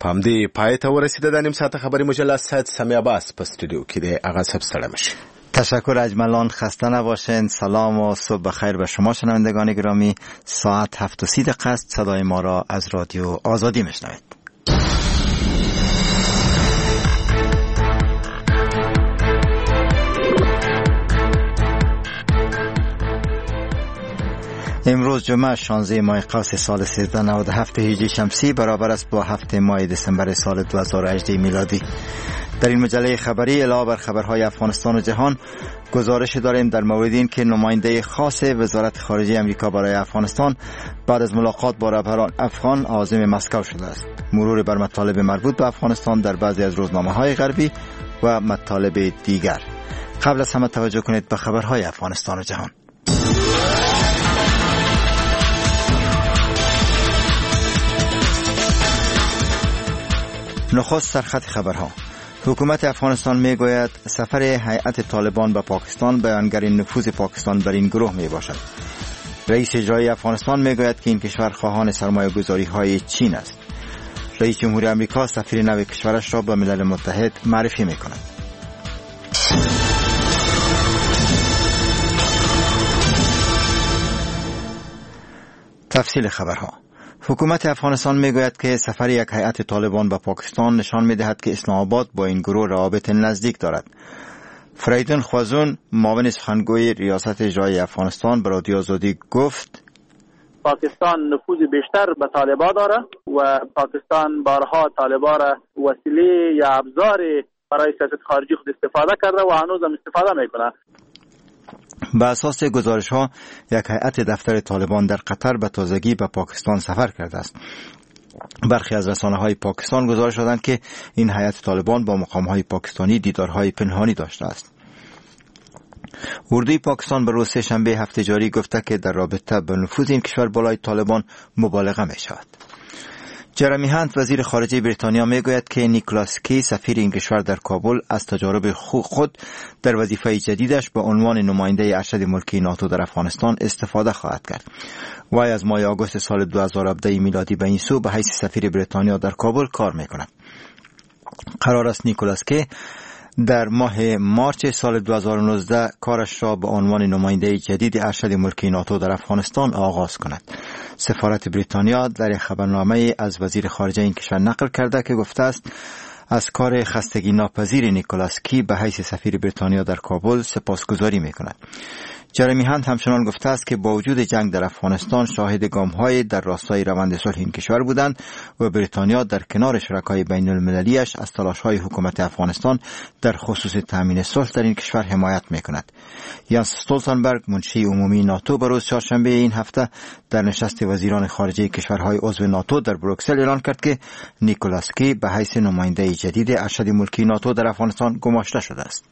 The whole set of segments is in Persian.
پامدی پای ته ورسیده د نیم ساعت خبری مجله سید سمی عباس په استودیو کې دی. آغاز صاحب سلام شي. تشکر اجملان، خسته نباشین. سلام و صبح بخیر به شما شنوندگان گرامی. ساعت 7:30 است. صدای ما را از رادیو آزادی میشنوید. امروز جمعه 16 ماه قوس سال 1397 هجری شمسی برابر است با 7 ماه دسامبر سال 2018 میلادی. در این مجله خبری علاوه بر خبرهای افغانستان و جهان گزارش داریم در مورد این که نماینده خاص وزارت خارجه امریکا برای افغانستان بعد از ملاقات با رهبران افغان عازم مسکو شده است. مرور بر مطالب مربوط به افغانستان در بعضی از روزنامه‌های غربی و مطالب دیگر. قبل از همه توجه کنید به خبرهای افغانستان و جهان. نخست سرخط خبرها. حکومت افغانستان میگوید سفر هیئت طالبان به پاکستان بیانگر نفوذ پاکستان بر این گروه می باشد. رئیس اجرایی افغانستان میگوید که این کشور خواهان سرمایه‌گذاری های چین است. رئیس جمهوری آمریکا سفیر نو کشورش را به ملل متحد معرفی می کند. تفصیل خبرها. حکومت افغانستان میگوید که سفر یک هیئت طالبان به پاکستان نشان میدهد که اسلام آباد با این گروه روابط نزدیک دارد. فریدون خوازون، معاون سخنگوی ریاست اجرایی افغانستان، به رادیو آزادی گفت پاکستان نفوذ بیشتر به طالبان داره و پاکستان بارها طالبان را وسیله یا ابزار برای سیاست خارجی خود استفاده کرده و هنوز هم استفاده میکنه. به اساس گزارش ها یک هیئت دفتر طالبان در قطر به تازگی به پاکستان سفر کرده است. برخی از رسانه های پاکستان گزارش دادند که این هیئت طالبان با مقام های پاکستانی دیدارهای پنهانی داشته است. اردوی پاکستان به روز سه‌شنبه هفته جاری گفته که در رابطه با نفوذ این کشور بالای طالبان مبالغه می شود. جرمی هانت وزیر خارجه بریتانیا میگوید که نیکولاس کی سفیر این کشور در کابل از تجارب خود در وظیفه جدیدش به عنوان نماینده ارشد ملکی ناتو در افغانستان استفاده خواهد کرد. وی از ماه آگوست سال 2017 میلادی به این سو به حیث سفیر بریتانیا در کابل کار میکند. قرار است نیکولاس کی در ماه مارچ سال 2019 کارش را به عنوان نماینده جدید ارشد ملکی ناتو در افغانستان آغاز کند. سفارت بریتانیا در خبرنامه از وزیر خارجه این کشور نقل کرده که گفته است از کار خستگی ناپذیر نیکولاس کی به حیث سفیر بریتانیا در کابل سپاسگزاری می‌کند. جرمی هانت همچنان گفته است که با وجود جنگ در افغانستان شاهد گام‌های در راستای روند صلح این کشور بودند و بریتانیا در کنار شرکای بین‌المللی‌اش از تلاش‌های حکومت افغانستان در خصوص تامین صلح در این کشور حمایت می‌کند. یانس استولتنبرگ، منشی عمومی ناتو، به روز چهارشنبه این هفته در نشست وزیران خارجه کشورهای عضو ناتو در بروکسل اعلان کرد که نیکولاس کی به حیث نماینده جدید ارشد ملکی ناتو در افغانستان گماشته شده است.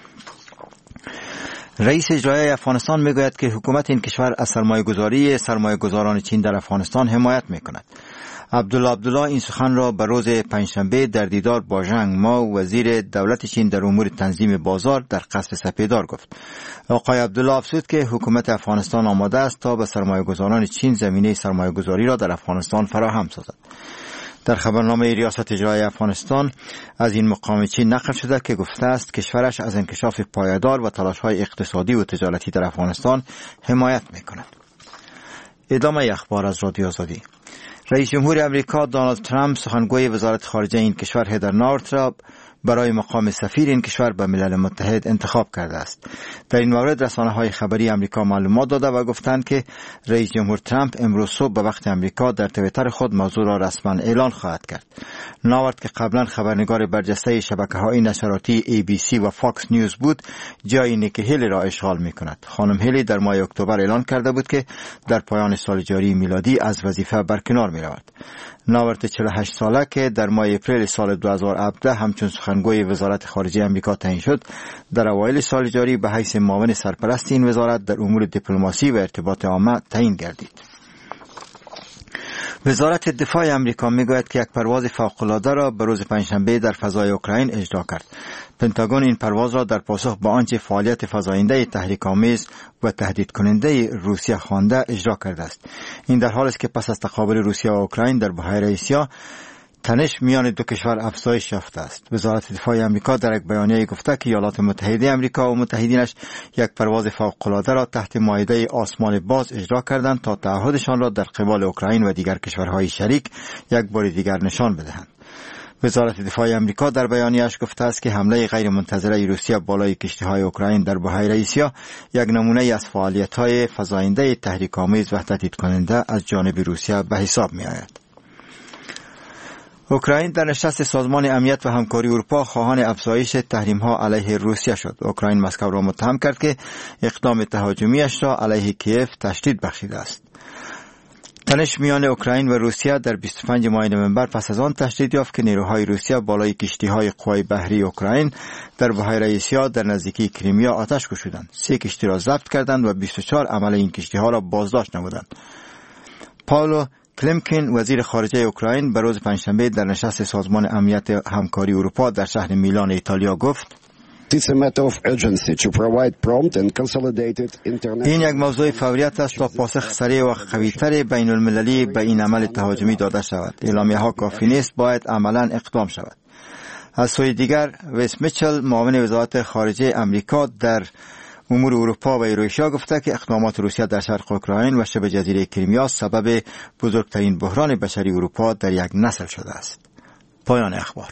رئیس اجرایی افغانستان میگوید که حکومت این کشور از سرمایه‌گذاران چین در افغانستان حمایت میکند. عبدالله این سخن را به روز پنجشنبه در دیدار با ژنگ ما، وزیر دولت چین در امور تنظیم بازار، در قصر سپیدار گفت. آقای عبدالله افزود که حکومت افغانستان آماده است تا به سرمایه‌گذاران چین زمینه سرمایه‌گذاری را در افغانستان فراهم سازد. در خبرنامه ریاست اجرایی افغانستان از این مقام چین نقل شده که گفته است کشورش از انکشاف پایدار و تلاش‌های اقتصادی و تجارتی در افغانستان حمایت می‌کند. ادامه اخبار از رادیو آزادی. رئیس جمهور آمریکا دونالد ترامپ سخنگوی وزارت خارجه این کشور هدر نارت را برای مقام سفیر این کشور به ملل متحد انتخاب کرده است. در این مورد رسانه‌های خبری آمریکا معلومات داده و گفتند که رئیس جمهور ترامپ امروز صبح به وقت آمریکا در توییتر خود موضوع را رسما اعلان خواهد کرد. ناورد که قبلا خبرنگار برجسته شبکه‌های نشراتی ABC و فاکس نیوز بود، جای نیکی هیلی را اشغال می‌کند. خانم هیلی در ماه اکتبر اعلان کرده بود که در پایان سال جاری میلادی از وظیفه برکنار می‌رود. ناورد 48 ساله که در ماه اپریل سال 2017 همچون سخنگوی وزارت خارجه آمریکا تعیین شد، در اوایل سال جاری به حیث معاون سرپرست این وزارت در امور دیپلماسی و ارتباط عامه تعیین گردید. وزارت دفاع آمریکا میگوید که یک پرواز فوق‌العاده را به روز پنجشنبه در فضای اوکراین اجرا کرد. پنتاگون این پرواز را در پاسخ به آنچه فعالیت فزاینده تحریک‌آمیز و تهدید کننده روسیه خوانده اجرا کرده است. این در حالی است که پس از تقابل روسیه و اوکراین در بحیره آسیا تنش میان دو کشور افزایش یافته است. وزارت دفاع آمریکا در یک بیانیه گفته که ایالات متحده آمریکا و متحدینش یک پرواز فوق‌العاده را تحت مائده آسمان باز اجرا کردند تا تعهدشان را در قبال اوکراین و دیگر کشورهای شریک یک بار دیگر نشان بدهند. وزارت دفاع آمریکا در بیانیه‌اش گفته است که حمله غیرمنتظره روسیه بالای کشتی‌های اوکراین در بحیره آسیا یک نمونه از فعالیت‌های فزاینده تحریک‌آمیز و تهدید کننده از جانب روسیه به حساب می‌آید. اوکراین در نشست سازمان امنیت و همکاری اروپا خواهان افزایش تحریم‌ها علیه روسیه شد. اوکراین مسکو را متهم کرد که اقدام تهاجمی‌اش را علیه کیف تشدید بخشیده است. تنش میان اوکراین و روسیه در 25 ماه نوامبر پس از آن تشدید یافت که نیروهای روسیه بالای کشتی‌های قوای بحری اوکراین در بحیره آسیا در نزدیکی کریمیا آتش گشودند. 3 کشتی را ضبط کردند و 24 عمل این کشتی‌ها را بازداشت نمودند. پاولو کلمکین وزیر خارجه اوکراین به روز پنجشنبه در نشست سازمان امنیت همکاری اروپا در شهر میلان ایتالیا گفت این یک موضوع فوریت است تا پاسخ سریع و قوی‌تر بین المللی به این عمل تهاجمی داده شود. اعلامیه‌ها کافی نیست، باید عملاً اقدام شود. از سوی دیگر ویس میچل معاون وزارت خارجه امریکا در امور اروپا و ایروشیا گفته که اقدامات روسیه در شرق اوکراین و شبه جزیره کریمیا سبب بزرگترین بحران بشری اروپا در یک نسل شده است. پایان اخبار.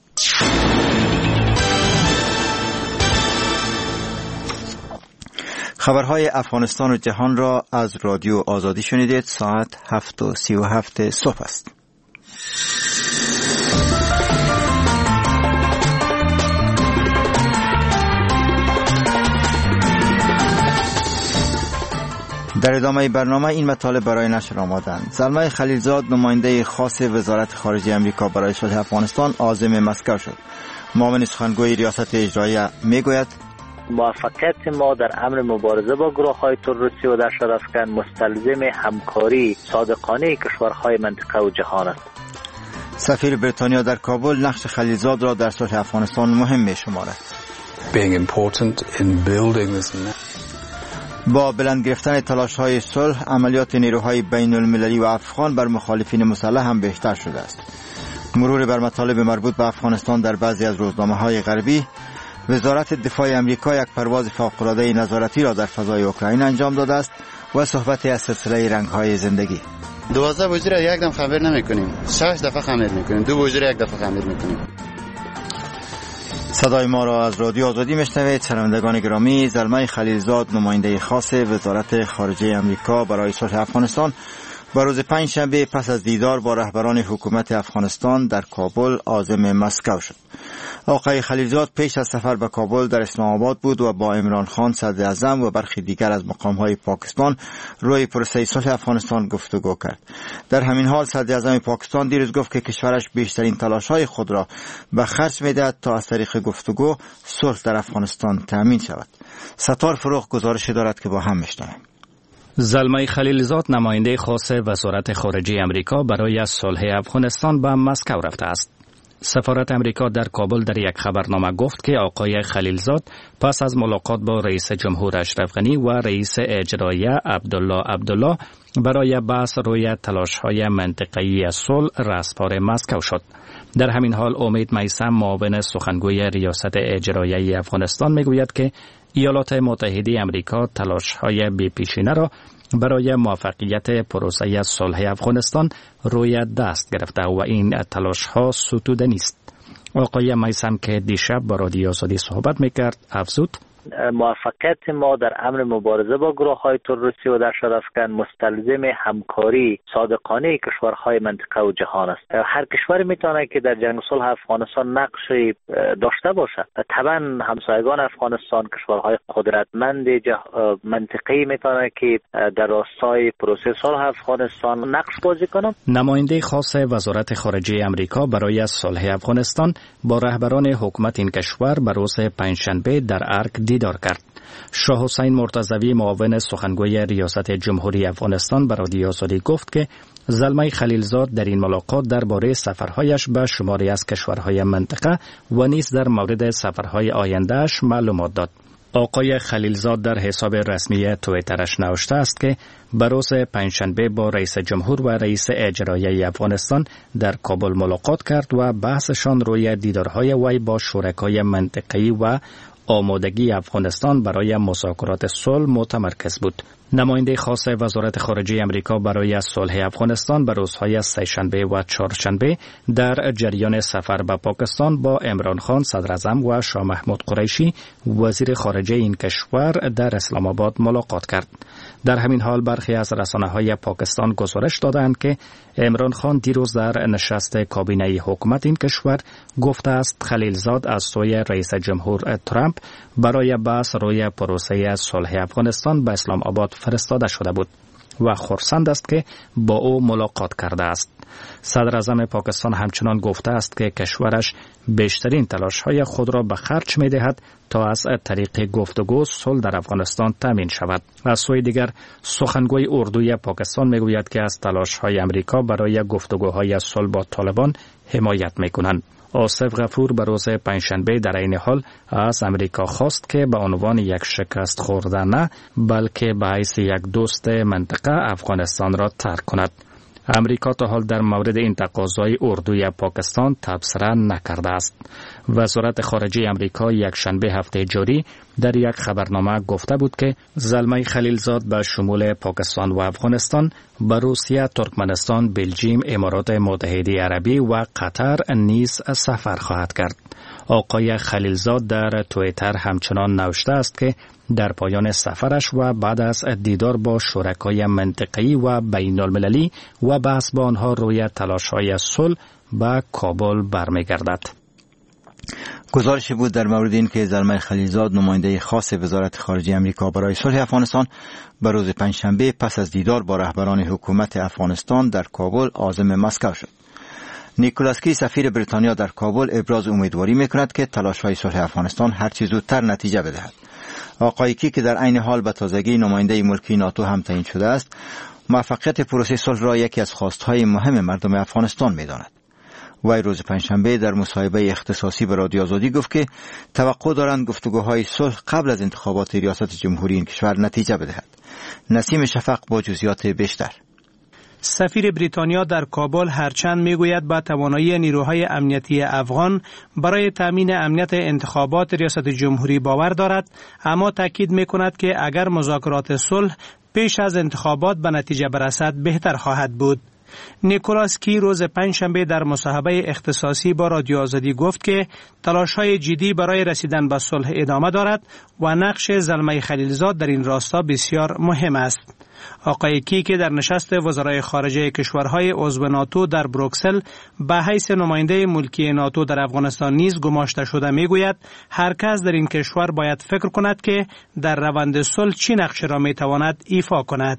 خبرهای افغانستان و جهان را از رادیو آزادی شنیدید. ساعت 7:37 صبح است. در ادامه برنامه این مطالب برای نشر آمدند. زلمه خلیلزاد نماینده خاص وزارت خارجه آمریکا برای صلح افغانستان عازم مسکو شد. معاون سخنگوی ریاست اجراییه میگوید موفقیت ما در امر مبارزه با گروه‌های تروریستی و دهشت افکن مستلزم همکاری صادقانه کشورهای منطقه و جهان است. سفیر بریتانیا در کابل نقش خلیلزاد را در صلح افغانستان مهم می‌شمارد. با بلند گرفتن تلاش‌های صلح، عملیات نیروهای بین المللی و افغان بر مخالفین مسلح هم بیشتر شده است. مرور بر مطالب مربوط به افغانستان در بعضی از روزنامه‌های غربی. وزارت دفاع آمریکا یک پرواز فوق‌العاده نظارتی را در فضای اوکراین انجام داده است و صحبت از سلسله رنگ‌های زندگی. 12 بوجی را یک دم خمیر نمی‌کنیم، 6 دفعه خمیر می‌کنیم، 2 بوجی را یک دفعه خمیر می‌کنیم. صدای ما را از رادیو آزادی میشنوید. شنوندگان گرامی، زلمه خلیلزاد نماینده خاص وزارت خارجه آمریکا برای صلح افغانستان با روز پنجشنبه پس از دیدار با رهبران حکومت افغانستان در کابل عازم مسکو شد. آقای خلیلزاد پیش از سفر به کابل در اسلام آباد بود و با عمران خان صدر اعظم و برخی دیگر از مقام‌های پاکستان روی پروسه صلح افغانستان گفتگو کرد. در همین حال صدر اعظم پاکستان دیروز گفت که کشورش بیشترین تلاش‌های خود را به خرج می‌دهد تا از طریق گفتگو صلح در افغانستان تأمین شود. ستار فروغ گزارشی دارد که با هم می‌شنویم. زلمه خلیلزاد نماینده خاص وزارت خارجه آمریکا برای صلح افغانستان به مسکو رفته است. سفارت آمریکا در کابل در یک خبرنامه گفت که آقای خلیلزاد پس از ملاقات با رئیس جمهور اشرف غنی و رئیس اجراییه عبدالله برای بحث روی تلاش‌های منطقه‌ای صلح رسپار مسکو شد. در همین حال امید میثم معاون سخنگوی ریاست اجراییه افغانستان میگوید که ایالات متحده آمریکا تلاش‌های بی‌پیشینه را برای موفقیت پروسه صلح افغانستان روی دست گرفته و این تلاش‌ها ستوده نیست. آقای میثم که دیشب با رادیو آزادی صحبت میکرد افزود موفقیت ما در امر مبارزه با گروه‌های تروریستی و دهشت افکن مستلزم همکاری صادقانه کشورهای منطقه و جهان است. هر کشوری میتونه که در جنگ صلح افغانستان نقشی داشته باشد. طبعا همسایگان افغانستان کشورهای قدرتمند منطقه‌ای میتونه که در راستای پروسه صلح افغانستان نقش بازی کنند. نماینده خاص وزارت خارجه آمریکا برای صلح افغانستان با رهبران حکومت این کشور به روز پنجشنبه در ارگ دیدار کرد. شاه حسین مرتضوی معاون سخنگوی ریاست جمهوری افغانستان به رادیو آزادی گفت که زلمه خلیلزاد در این ملاقات درباره سفرهایش به شماری از کشورهای منطقه و نیز در مورد سفرهای آیندهش معلومات داد. آقای خلیلزاد در حساب رسمی توییترش نوشته است که به روز پنجشنبه با رئیس جمهور و رئیس اجرایی افغانستان در کابل ملاقات کرد و بحثشان روی دیدارهای وی با شرکای منطقه‌ای و آمادگی افغانستان برای مذاکرات صلح متمرکز بود. نماینده خاص وزارت خارجه امریکا برای صلح افغانستان به روزهای سه‌شنبه و چهارشنبه در جریان سفر به پاکستان با عمران خان صدر اعظم و شاه محمود قریشی وزیر خارجه این کشور در اسلام آباد ملاقات کرد. در همین حال برخی از رسانه‌های پاکستان گزارش دادند که عمران خان دیروز در نشست کابینه حکومت این کشور گفته است خلیلزاد از سوی رئیس جمهور ترامپ برای بحث روی پروسه صلح افغانستان به اسلام آباد فرستاده شده بود و خرسند است که با او ملاقات کرده است. صدر اعظم پاکستان همچنان گفته است که کشورش بیشترین تلاش‌های خود را به خرج می‌دهد تا از طریق گفتگو صلح در افغانستان تامین شود. از سوی دیگر سخنگوی اردوی پاکستان میگوید که از تلاش‌های امریکا برای گفتگوهای صلح با طالبان حمایت می‌کنند. آصف غفور به روز پنجشنبه در این حال از امریکا خواست که به عنوان یک شکست خورده نه بلکه به حیث یک دوست منطقه افغانستان را ترک کند. امریکا تا حال در مورد این تقاضای اردوی پاکستان تبصره نکرده است. وزارت خارجه امریکا یک شنبه هفته جاری در یک خبرنامه گفته بود که زلمه خلیلزاد به شمول پاکستان و افغانستان به روسیه، ترکمنستان، بلژیم، امارات متحده عربی و قطر نیز سفر خواهد کرد. آقای خلیلزاد در توییتر همچنان نوشته است که در پایان سفرش و بعد از دیدار با شرکای منطقه‌ای و بین المللی و بحث با آنها روی تلاش‌های صلح به کابل برمیگردد. گزارشی بود در مورد این که زلمه خلیلزاد نماینده خاص وزارت خارجه امریکا برای صلح افغانستان به روز پنجشنبه پس از دیدار با رهبران حکومت افغانستان در کابل عازم مسکو شد. نیکولاس کی سفیر بریتانیا در کابل ابراز امیدواری می‌کند که تلاش‌های صلح افغانستان هر چه زودتر نتیجه بدهد. آقای کی که در عین حال به تازگی نماینده ملکی ناتو هم تعیین شده است، موفقیت پروسه صلح را یکی از خواستهای مهم مردم افغانستان می‌داند. وی روز پنجشنبه در مصاحبه اختصاصی به رادیو آزادی گفت که توقع دارند گفتگوهای صلح قبل از انتخابات ریاست جمهوری این کشور نتیجه بدهد. نسیم شفق با جزئیات بیشتر. سفیر بریتانیا در کابل هرچند میگوید با توانایی نیروهای امنیتی افغان برای تامین امنیت انتخابات ریاست جمهوری باور دارد، اما تاکید میکند که اگر مذاکرات صلح پیش از انتخابات به نتیجه برسد بهتر خواهد بود. نیکولاس کی روز پنجشنبه در مصاحبه اختصاصی با رادیو آزادی گفت که تلاش‌های جدی برای رسیدن به صلح ادامه دارد و نقش زلمه خلیلزاد در این راستا بسیار مهم است. آقای کی که در نشست وزرای خارجه کشورهای عضو ناتو در بروکسل به حیث نماینده ملکی ناتو در افغانستان نیز گماشته شده میگوید هر کس در این کشور باید فکر کند که در روند صلح چه نقشی را میتواند ایفا کند.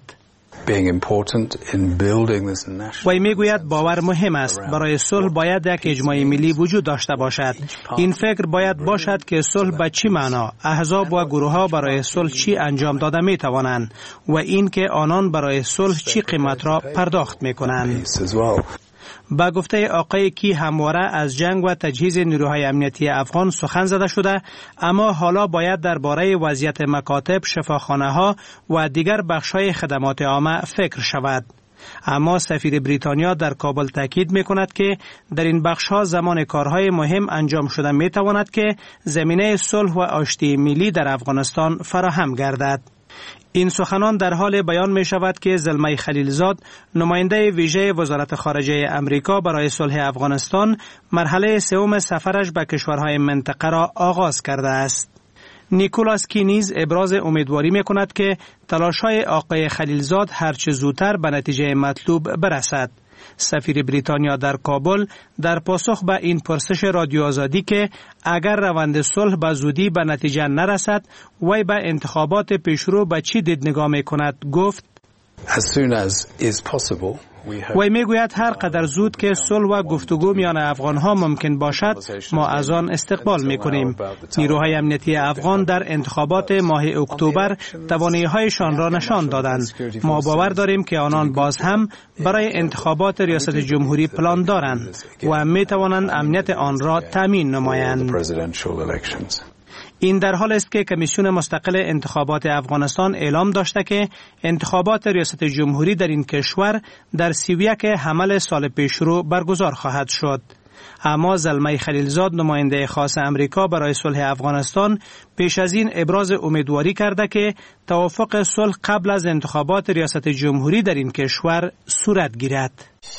وی میگوید باور مهم است. برای صلح باید یک اجماع ملی وجود داشته باشد. این فکر باید باشد که صلح به چی معنا، احزاب و گروه ها برای صلح چی انجام داده می توانند و این که آنان برای صلح چی قیمت را پرداخت می کنند. با گفته آقای کی همواره از جنگ و تجهیز نیروهای امنیتی افغان سخن زده شده، اما حالا باید درباره وضعیت مکاتب، شفاخانه ها و دیگر بخش‌های خدمات عامه فکر شود. اما سفیر بریتانیا در کابل تاکید می‌کند که در این بخش‌ها زمان کارهای مهم انجام شده می‌تواند که زمینه صلح و آشتی ملی در افغانستان فراهم گردد. این سخنان در حال بیان می شود که زلمه خلیلزاد نماینده ویژه وزارت خارجه امریکا برای صلح افغانستان مرحله سوم سفرش به کشورهای منطقه را آغاز کرده است. نیکولاس کی نیز ابراز امیدواری می کند که تلاش‌های آقای خلیلزاد هرچه زودتر به نتیجه مطلوب برسد. سفیر بریتانیا در کابل در پاسخ به این پرسش رادیو آزادی که اگر روند صلح به زودی به نتیجه نرسد وی به انتخابات پیشرو به چی دید نگاه می کند گفت وی میگوید هر قدر زود که صلح و گفتگو میان افغانها ممکن باشد ما از آن استقبال میکنیم. نیروهای امنیتی افغان در انتخابات ماه اکتبر توانایی‌هایشان را نشان دادند. ما باور داریم که آنان باز هم برای انتخابات ریاست جمهوری پلان دارند و میتوانند امنیت آن را تامین نمایند. این در حال است که کمیسیون مستقل انتخابات افغانستان اعلام داشته که انتخابات ریاست جمهوری در این کشور در 31 حمل سال پیشرو برگزار خواهد شد. اما زلمه خلیلزاد نماینده خاص امریکا برای صلح افغانستان پیش از این ابراز امیدواری کرده که توافق صلح قبل از انتخابات ریاست جمهوری در این کشور صورت گیرد.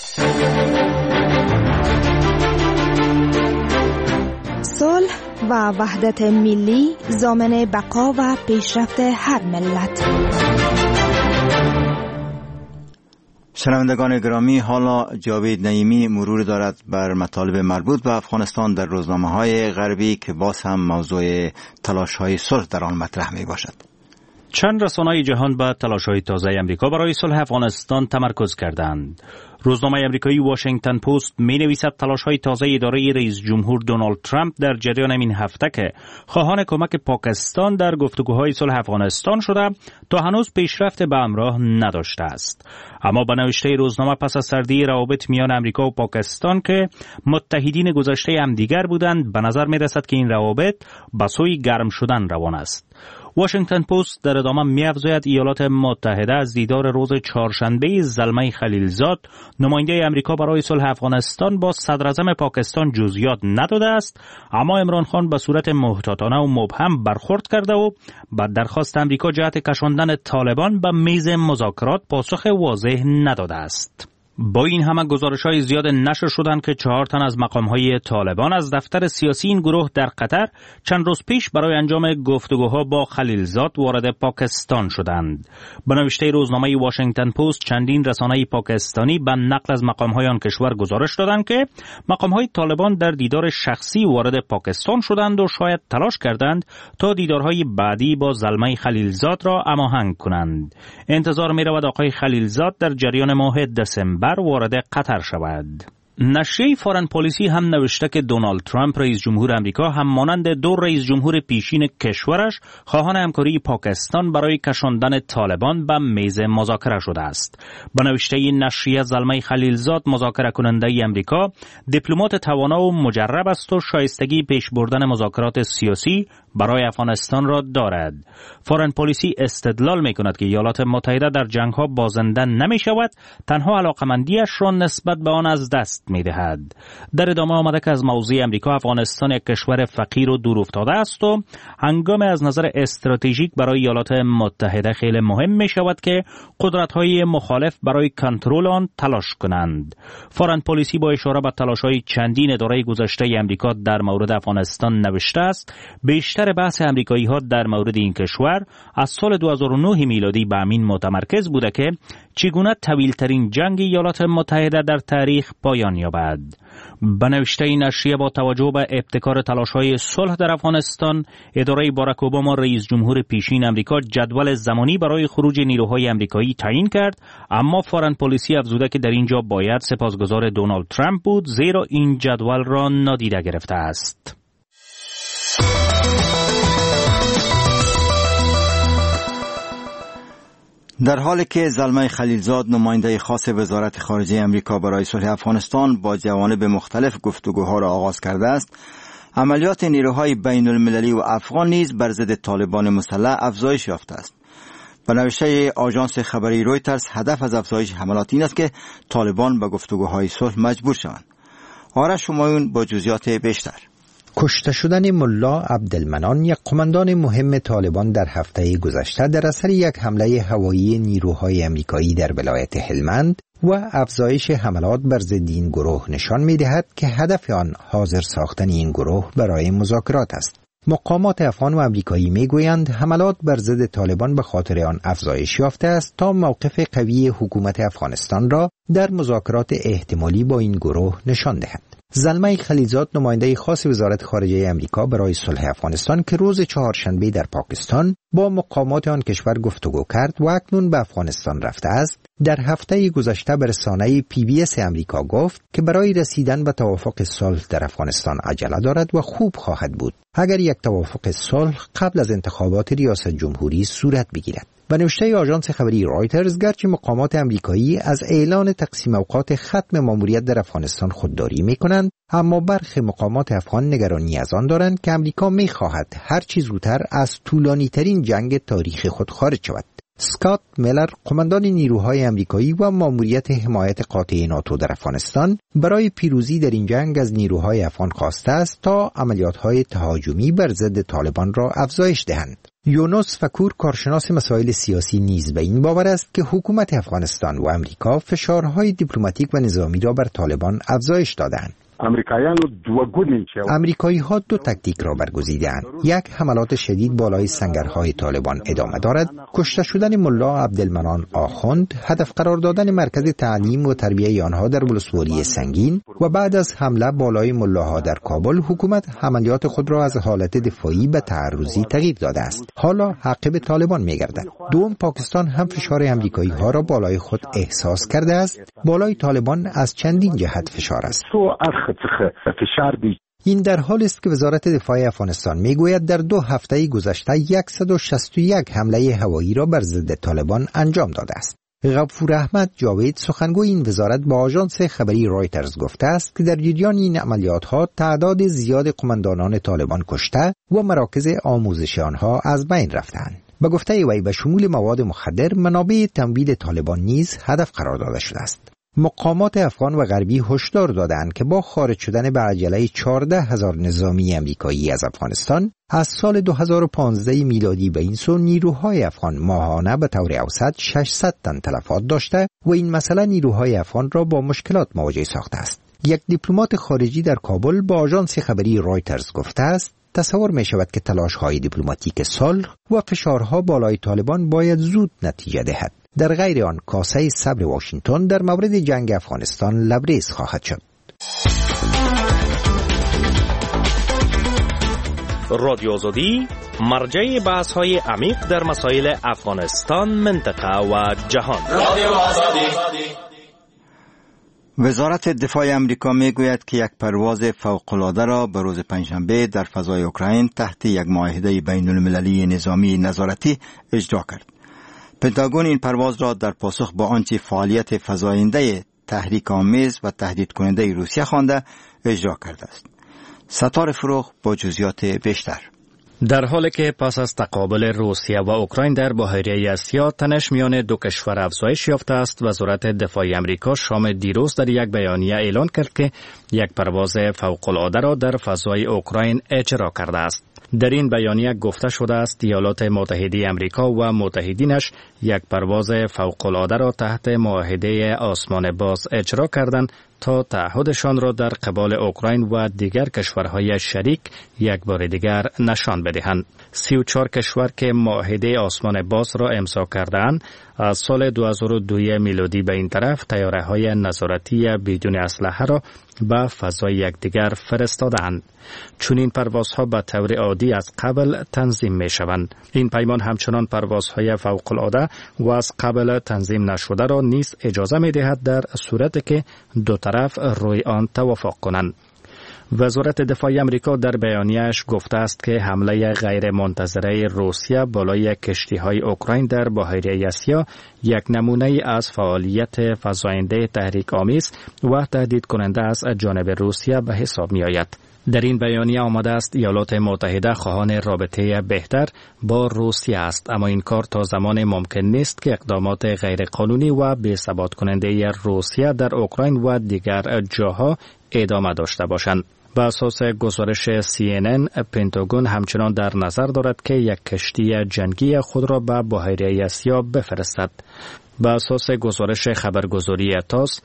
صلح و وحدت ملی ضامن بقا و پیشرفت هر ملت. شنوندگان گرامی، حالا جاوید نعیمی مرور دارد بر مطالب مربوط به افغانستان در روزنامه‌های غربی که باز هم موضوع تلاش‌های صلح در آن مطرح می باشد. چند رسانه‌های جهان به تلاش‌های تازه آمریکا برای صلح افغانستان تمرکز کردند. روزنامه آمریکایی واشنگتن پست می‌نویسد تلاش‌های تازه اداره رئیس جمهور دونالد ترامپ در جریان این هفته که خواهان کمک پاکستان در گفتگوهای صلح افغانستان شده تا هنوز پیشرفت به همراه نداشته است. اما به نوشته روزنامه پس از سردی روابط میان آمریکا و پاکستان که متحدین گذشته همدیگر بودند، به نظر می‌رسد که این روابط به سوی گرم شدن روان است. واشنگتن پست در ادامه می‌افزاید ایالات متحده از دیدار روز چهارشنبه زلمه خلیلزاد نماینده آمریکا برای صلح افغانستان با صدراعظم پاکستان جزئیات نداده است، اما عمران خان به صورت محتاطانه و مبهم برخورد کرده و به درخواست آمریکا جهت کشاندن طالبان به میز مذاکرات پاسخ واضح نداده است. با این همه گزارش‌های زیاد نشر شدند که 4 تن از مقام‌های طالبان از دفتر سیاسی این گروه در قطر چند روز پیش برای انجام گفتگوها با خلیلزاد وارد پاکستان شدند. به نوشته روزنامه واشنگتن پست چندین رسانه پاکستانی به نقل از مقام‌های آن کشور گزارش دادند که مقام‌های طالبان در دیدار شخصی وارد پاکستان شدند و شاید تلاش کردند تا دیدارهای بعدی با زلمه خلیلزاد را هماهنگ کنند. انتظار می‌رود آقای خلیلزاد در جریان ماه دسامبر وارد قطر شود. نشریه فارن پالیسی هم نوشته که دونالد ترامپ رئیس جمهور آمریکا هم مانند 2 رئیس جمهور پیشین کشورش خواهان همکاری پاکستان برای کشاندن طالبان به میز مذاکره شده است. به نوشته این نشریه زلمه خلیلزاد مذاکره کننده آمریکا دیپلمات توانا و مجرب است و شایستگی پیش بردن مذاکرات سیاسی برای افغانستان را دارد. فارن پالیسی استدلال می کند که ایالات متحده در جنگ ها بازنده نمی شود، تنها علاقمندیش را نسبت به آن از دست می دهد. در ادامه آمده که از موضوع امریکا افغانستان یک کشور فقیر و دور افتاده است و هنگام از نظر استراتژیک برای ایالات متحده خیلی مهم می شود که قدرت های مخالف برای کنترل آن تلاش کنند. فارن پالیسی با اشاره به تلاش های چندین اداره گذشته امریکا در مورد افغانستان نوشته است بیشتر بحث امریکایی ها در مورد این کشور از سال 2009 میلادی به همین متمرکز بوده که چگونه طویل‌ترین جنگ ایالات متحده در تاریخ پایان یابد. به نوشته این نشریه با توجه به ابتکار تلاش‌های صلح در افغانستان، اداره باراک اوباما رئیس جمهور پیشین امریکا جدول زمانی برای خروج نیروهای امریکایی تعیین کرد، اما فارن پالیسی افزوده که در اینجا باید سپاسگزار دونالد ترامپ بود زیرا این جدول را نادیده گرفته است. در حالی که زلمه خلیلزاد نماینده خاص وزارت خارجه امریکا برای صلح افغانستان با جوانب مختلف گفتگوها را آغاز کرده است، عملیات نیروهای بین المللی و افغان نیز بر ضد طالبان مسلح افزایش یافته است. به نوشته آژانس خبری رویترز، هدف از افزایش حملات این است که طالبان به گفتگوهای صلح مجبور شوند. آرش همایون با جزئیات بیشتر. کشته شدن ملا عبدالمنان، یک قماندان مهم طالبان در هفته گذشته در اثر یک حمله هوایی نیروهای امریکایی در ولایت هلمند و افزایش حملات بر ضد این گروه نشان می‌دهد که هدف آن حاضر ساختن این گروه برای مذاکرات است. مقامات افغان و امریکایی میگویند حملات بر ضد طالبان به خاطر آن افزایش یافته است تا موقف قوی حکومت افغانستان را در مذاکرات احتمالی با این گروه نشان دهد. زلمه خلیلزاد نماینده خاص وزارت خارجه امریکا برای صلح افغانستان که روز چهارشنبه در پاکستان با مقامات آن کشور گفتگو کرد و اکنون به افغانستان رفته است، در هفته گذشته به رسانه PBS امریکا گفت که برای رسیدن به توافق صلح در افغانستان عجله دارد و خوب خواهد بود اگر یک توافق صلح قبل از انتخابات ریاست جمهوری صورت بگیرد. به نوشته آژانس خبری رایترز، گرچه مقامات امریکایی از اعلان تقسیم اوقات ختم ماموریت در افغانستان خودداری می‌کنند، اما برخی مقامات افغان نگرانی از آن دارند که امریکا می‌خواهد هر چه زودتر از طولانی‌ترین جنگ تاریخ خود خارج شود. اسکات میلر، قماندان نیروهای امریکایی و ماموریت حمایت قاطع ناتو در افغانستان، برای پیروزی در این جنگ از نیروهای افغان خواسته است تا عملیات‌های تهاجمی بر ضد طالبان را افزایش دهند. یونس فکور، کارشناس مسائل سیاسی، نیز به این باور است که حکومت افغانستان و امریکا فشارهای دیپلماتیک و نظامی را بر طالبان افزایش دادند. امریکایی ها دو تاکتیک را برگزیدند. یک، حملات شدید بالای سنگرهای طالبان ادامه دارد، کشته شدن ملا عبدالمنان آخوند، هدف قرار دادن مرکز تعلیم و تربیه آنها در ولسوالی سنگین و بعد از حمله بالای ملاها در کابل، حکومت عملیات خود را از حالت دفاعی به تعرضی تغییر داده است. حالا عقب طالبان می‌گردد. دوم، پاکستان هم فشار امریکایی ها را بالای خود احساس کرده است. بالای طالبان از چندین جهت فشار است. این در حالی است که وزارت دفاع افغانستان میگوید در 2 هفته گذشته 161 حمله هوایی را بر ضد طالبان انجام داده است. غفور احمد جاوید، سخنگوی این وزارت، با آژانس خبری رایترز گفته است که در جریان این عملیات‌ها تعداد زیاد قماندانان طالبان کشته و مراکز آموزش آنها از بین رفتند. به گفته وی به شمول مواد مخدر، منابع تمویل طالبان نیز هدف قرار داده شده است. مقامات افغان و غربی هشدار دادند که با خارج شدن به عجله 14,000 نظامی امریکایی از افغانستان از سال 2015 میلادی به این سو، نیروهای افغان ماهانه به طور اوسط 600 تن تلفات داشته و این مسئله نیروهای افغان را با مشکلات مواجه ساخته است. یک دیپلمات خارجی در کابل با آژانس خبری رایترز گفته است تصور می شود که تلاش‌های دیپلماتیک صلح و فشارها بالای طالبان باید زود نتیجه دهد. در غیر آن کاسه صبر واشنگتن در مورد جنگ افغانستان لبریز خواهد شد. رادیو آزادی، مرجع بحث‌های عمیق در مسائل افغانستان، منطقه و جهان. رادیو آزادی. وزارت دفاع امریکا میگوید که یک پرواز فوق‌العاده را به روز پنجشنبه در فضای اوکراین تحت یک معاهده بین‌المللی نظامی نظارتی اجرا کرد. پنتاگون این پرواز را در پاسخ به آنچه فعالیت فزاینده تحریک آمیز و تهدید کننده روسیه خوانده اجرا کرده است. ستار فروغ با جزئیات بیشتر. در حالی که پس از تقابل روسیه و اوکراین در بحیره آسیا تنش میان دو کشور افزایش یافته است، وزارت دفاع آمریکا شام دیروز در یک بیانیه اعلان کرد که یک پرواز فوق‌العاده را در فضای اوکراین اجرا کرده است. در این بیانیه گفته شده است ایالات متحده آمریکا و متحدینش یک پرواز فوق‌العاده را تحت معاهده آسمان باز اجرا کردند تا تعهدشان را در قبال اوکراین و دیگر کشورهای شریک یک بار دیگر نشان بدهند. 34 کشور که معاهده آسمان باز را امضا کردند از سال 2002 میلادی به این طرف طیاره‌های نظارتی بدون اسلحه را به فضای یکدیگر فرستادند. چون این پروازها به طور عادی از قبل تنظیم می شوند. این پیمان همچنان پروازهای فوق‌العاده و از قبل تنظیم نشده را نیز اجازه می دهد در صورتی که دو طرف روی آن توافق کنند. وزارت دفاع آمریکا در بیانیه‌اش گفته است که حمله غیر منتظره روسیه بالای کشتی‌های اوکراین در بحیره آسیا یک نمونه از فعالیت فزاینده تحریک آمیز و تهدید کننده از جانب روسیه به حساب می‌آید. در این بیانیه آمده است ایالات متحده خواهان رابطه بهتر با روسیه است، اما این کار تا زمان ممکن نیست که اقدامات غیرقانونی و بی‌ثبات کننده روسیه در اوکراین و دیگر جاها ادامه داشته باشند. بر اساس گزارش CNN، پنتاگون همچنان در نظر دارد که یک کشتی جنگی خود را به بحیره آسیا بفرستد. بر اساس گزارش خبرگزاری تاس،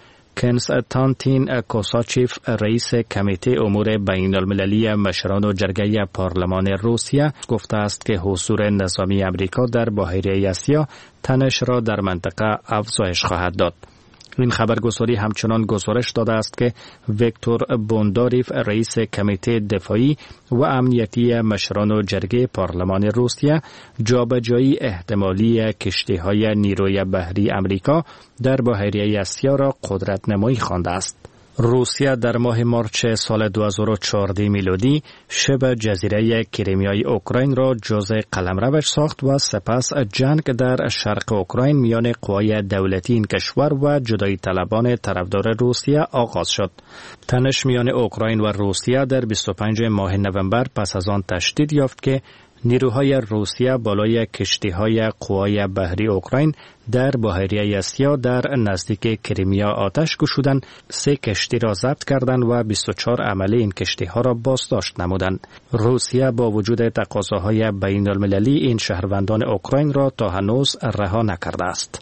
کنستانتین کوساچیف، رئیس کمیته امور بین المللی مشران و جرگه پارلمان روسیه، گفته است که حضور نظامی امریکا در بحیره آسیا تنش را در منطقه افزایش خواهد داد. این خبرگزاری همچنان گزارش داده است که ویکتور بونداریف، رئیس کمیته دفاعی و امنیتی مشران و جرگه پارلمان روسیه، جابجایی احتمالی کشتی‌های نیروی بحری امریکا در بحیره آسیا را قدرت نمایی خوانده است. روسیه در ماه مارچ سال 2014 میلادی شبه جزیره کریمیای اوکراین را جزء قلمروش ساخت و سپس جنگ در شرق اوکراین میان قوای دولتی این کشور و جدایی طلبان طرفدار روسیه آغاز شد. تنش میان اوکراین و روسیه در 25 ماه نوامبر پس از آن تشدید یافت که نیروهای روسیه بالای کشتی‌های قوای بحری اوکراین در بحیره اسیا در نزدیک کریمیا آتش گشودند، 3 کشتی را ضبط کردند و 24 عمله این کشتی‌ها را بازداشت نمودند. روسیه با وجود تقاضاهای بین‌المللی این شهروندان اوکراین را تا هنوز رها نکرده است.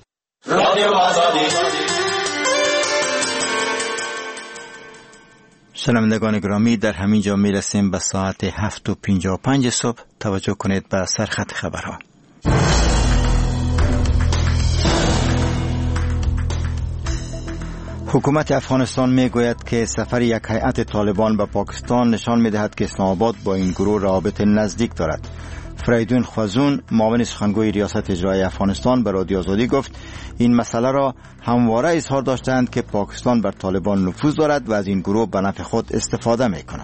شنوندگان گرامی، در همین جا می رسیم به ساعت 7:55 صبح. توجه کنید به سرخط خبرها. حکومت افغانستان می گوید که سفر یک هیئت طالبان به پاکستان نشان می دهد که اسلام آباد با این گروه روابط نزدیک دارد. فریدون خوازون، معاون سخنگوی ریاست اجرایی افغانستان، به رادیو آزادی گفت این مسئله را همواره اظهار داشتند که پاکستان بر طالبان نفوذ دارد و از این گروه به نفع خود استفاده می کند.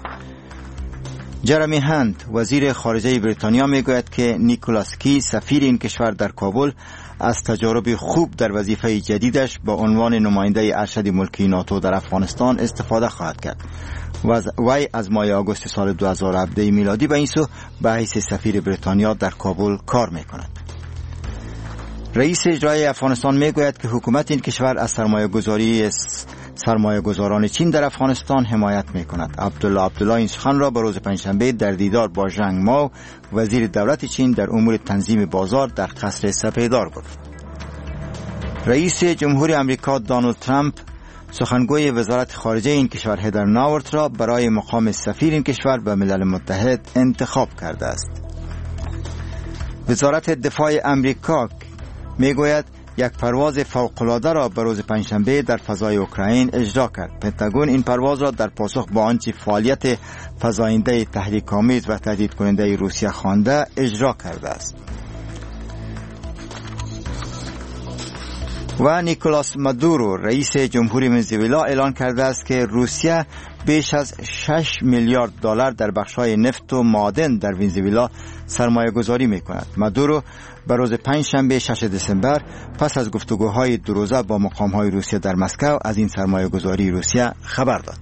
جرمی هند، وزیر خارجه بریتانیا، می گوید که نیکولاس کی، سفیر این کشور در کابل، از تجارب خوب در وظیفه جدیدش با عنوان نماینده ارشد ملکی ناتو در افغانستان استفاده خواهد کرد. وی از ماه آگوست سال 2017 میلادی به این سو به حیث سفیر بریتانیا در کابل کار می کند. رئیس اجرایی افغانستان می گوید که حکومت این کشور از سرمایه گذاران چین در افغانستان حمایت می کند. عبدالله این سخن را به روز پنجشنبه در دیدار با ژنگ ماو، وزیر دولت چین در امور تنظیم بازار، در قصر سپیدار گفت. رئیس جمهوری آمریکا دونالد ترامپ سخنگوی وزارت خارجه این کشور هدر ناورت را برای مقام سفیر این کشور به ملل متحد انتخاب کرده است. وزارت دفاع آمریکا میگوید یک پرواز فوق‌العاده را به روز پنجشنبه در فضای اوکراین اجرا کرد. پنتاگون این پرواز را در پاسخ به آنچه فعالیت فزاینده تحریک‌آمیز و تهدید کننده روسیه خوانده اجرا کرده است. و نیکولاس مادورو، رئیس جمهوری ونزوئلا، اعلان کرده است که روسیه بیش از 6 میلیارد دلار در بخش‌های نفت و معادن در ونزوئلا سرمایه گذاری می کند. مادورو به روز پنجشنبه 6 دسامبر پس از گفتگوهای 2 روزه با مقام‌های روسیه در مسکو از این سرمایه گذاری روسیه خبر داد.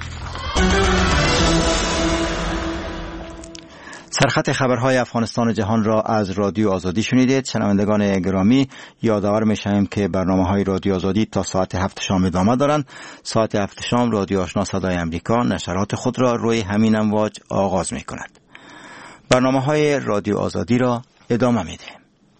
سرخط خبرهای افغانستان و جهان را از رادیو آزادی شنیدید. شنوندگان گرامی، یادآور می‌شویم که برنامه‌های رادیو آزادی تا ساعت 7 شام ادامه دارند. ساعت 7 شام رادیو آشنا صدای آمریکا نشرات خود را روی همین امواج آغاز می‌کند. برنامه‌های رادیو آزادی را ادامه می‌دهیم.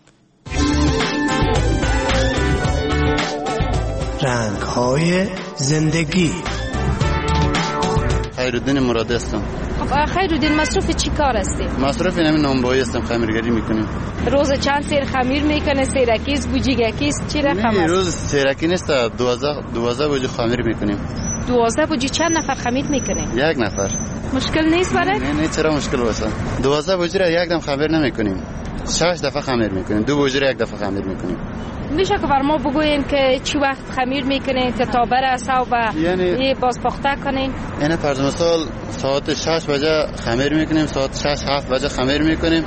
رنگ‌های زندگی. خیرالدین مرادی هستم. خیرالدین، مصروف چی کار هستی؟ مصروف اینم نانبایی هستم، خمیرگری میکنیم. روز چند سیر خمیر میکنه؟ سیرکیست، بوجیگکیست، چی رقم است؟ روز سیرکی نیست، 12 بوجی خمیر میکنیم. 12 بوجی چند نفر خمیر میکنیم؟ 1 نفر. مشکل نیست برای؟ نه چرا مشکل باشه؟ 12 بوجی را یک دم خمیر نمیکنیم. 6 دفعه خمیر میکنیم. 2 بوجی را 1 دفعه خمیر میکنیم. میشه که بر ما بگوین که چی وقت خمیر میکنین که تا بره صبح یعنی بازپخته کنین؟ یعنی فرض مثال ساعت 6 بجه خمیر میکنیم، ساعت 6-7 بجه خمیر میکنیم.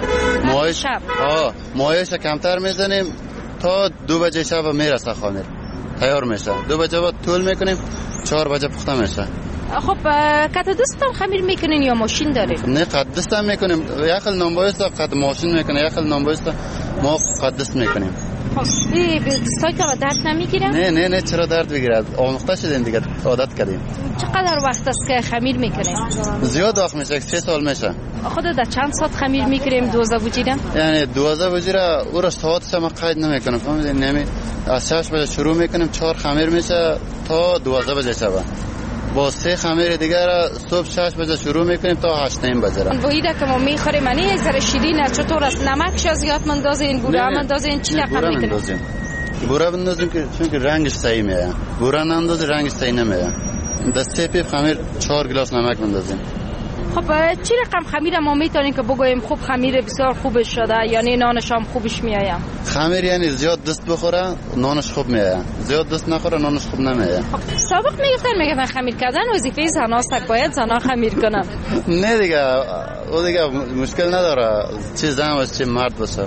مایش کمتر میزنیم تا 2 بجه شب میرسه خمیر تیار میشه. 2 بجه بعد طول میکنیم، 4 بجه پخته میشه. خب قطع دستم خمیر میکنین یا ماشین دارین؟ نه قطع دستم میکنیم. یک خل نانبایست قطع ماشین میکنه، یک خل نانبایست ما قطع دست میکنیم. این دستای که درد نمیگیره؟ نه چرا درد بگیرد؟ آموخته شدیم دیگه، عادت کردیم. چقدر وقت است که خمیر میکنیم؟ زیاد وقت میشه، 3 سال میشه. خود در چند ساعت خمیر میکنیم 12 بوجی را؟ یعنی 12 بوجی را او را ساعتش ما قید نمیکنم، فهمیدین؟ یعنی از 6 بجه شروع میکنیم، 4 خمیر میشه تا 12 بجه شب. با 3 خمیر دیگه را صبح 6 بجه شروع میکنیم تا 8 بجه را. بویده که ما میخوریم منی یک ذره شیرین است، چطور است؟ نمکش زیاد مندازین، بوره مندازین، چی رقم میکنیم؟ بوره بندازیم که چون که رنگش صحیح میاد. بوره نندازیم رنگش صحیح نمیاد. دسته پیپ خمیر 4 گلاس نمک بندازیم. خب چی رقم خمیر ما میتونیم که بگوییم خوب خمیر بسیار خوبش شده یعنی نانش هم خوبش میآید؟ خمیر یعنی زیاد دست بخوره نانش خوب میآید، زیاد دست نخوره نانش خوب نمیآید. سابق میگفتن خمیر کردن وظیفه زناست، باید زنا خمیر کنن. نه دیگه او دیگه مشکل نداره چه زن باشه چه مرد باشه.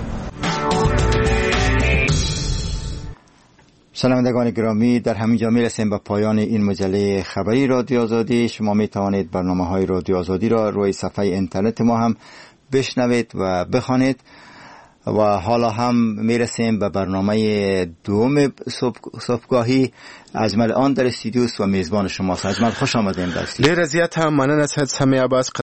شنوندگان گرامی، در همین جا میرسیم به پایان این مجله خبری رادیو آزادی. شما می توانید برنامه‌های رادیو آزادی را روی صفحه اینترنت ما هم بشنوید و بخوانید. و حالا هم میرسیم به برنامه دوم صبحگاهی. اجمل آن در استودیو و میزبان شماست. اجمل خوش آمدید در استودیو. ډیر زیات مننه سید سمیع عباس.